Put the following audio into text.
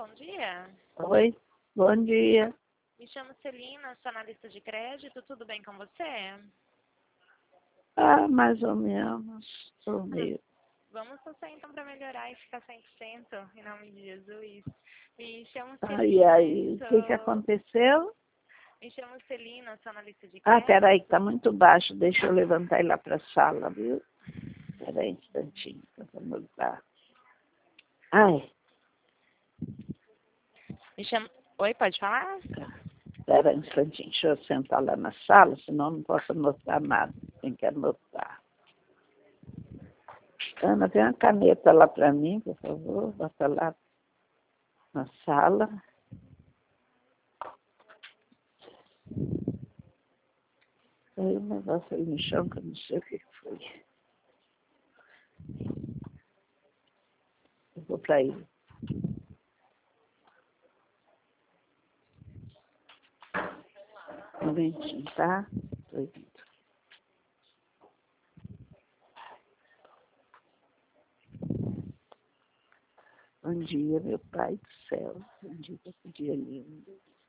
bom dia. Oi, bom dia. Me chamo Celina, sou analista de crédito. Tudo bem com você? Ah, mais ou menos. Estou meio... Vamos torcer então para melhorar e ficar 100%, em nome de Jesus. Me chamo E Celina, aí, o que aconteceu? Me chamo Celina, sou analista de Ah, crédito. peraí, que está muito baixo. Deixa eu levantar ele lá para a sala, viu? Peraí, um instantinho, para mudar. Ai, Oi, pode falar? peraí um instantinho, deixa eu sentar lá na sala, senão não posso anotar nada. Tem que anotar. Ana, tem uma caneta lá para mim, por favor. Bota lá na sala. Aí o negócio aí no chão, que eu não sei o que foi. Eu vou para ele. Um momentinho, tá? Tô indo. Bom dia, meu pai do céu. Bom dia lindo.